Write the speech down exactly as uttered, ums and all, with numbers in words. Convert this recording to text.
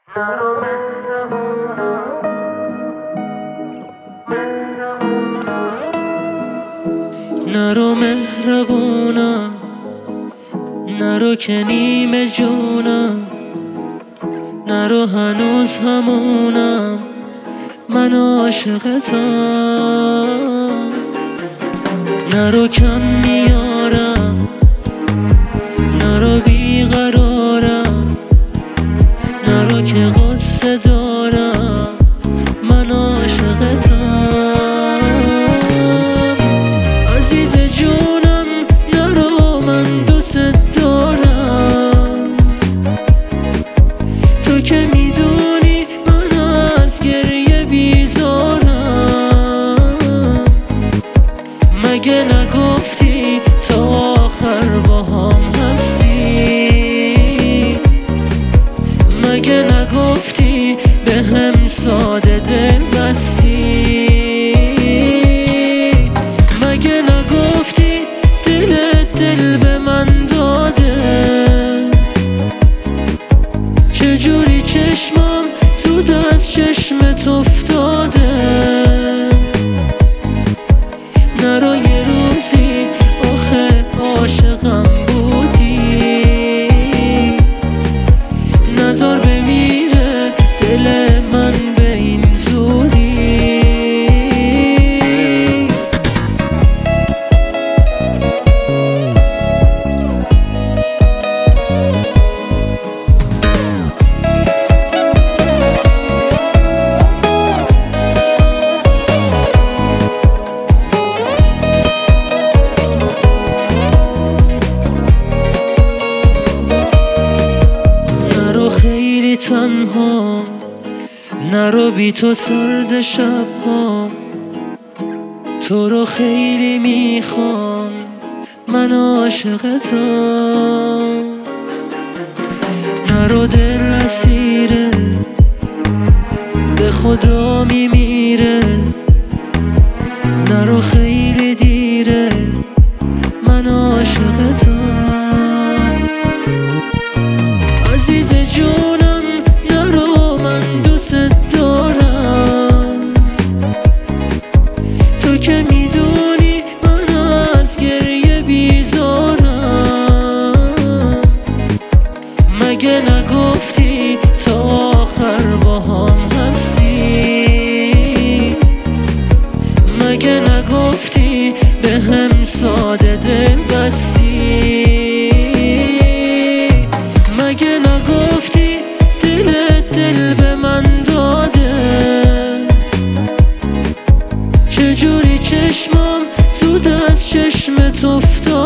نرو مهربونا نرو مهربونا نرو که نیمه جونم، نرو هنوز همونم، من عاشقتم. نرو کم میارم، نرو بیقرارم، نرو که غصه دارم، من عاشقتم. عزیز جونم نرو، من دوست دارم. تو که میدونی من از گریه بیزارم. مگه نگفتی تا آخر با هم هستی؟ مگه نگفتی به هم ساده دل بستی؟ مگه نگفتی دل دل به من داده؟ چجوری چشمم زود از چشمت افتاده؟ نرو یه روزی آخه عاشقم بودی، نذار بمیره دل من به این زودی. خیلی تنها، نرو بی تو سرد شب ها. تو رو خیلی میخوام، من عاشقتم. نرو دل اسیره، به خدا میمیره. نرو خیلی دیره، من عاشقتم. عزیز جونم نرو، من دوست دارم. تو که میدونی من از گریه بیزارم. مگه نگفتی تا آخر با هم هستی؟ مگه نگفتی به هم ساده دل بستی؟ مگه نگفتی دل دل به من داده؟ چجوری چشمم زود از چشمت افتاده؟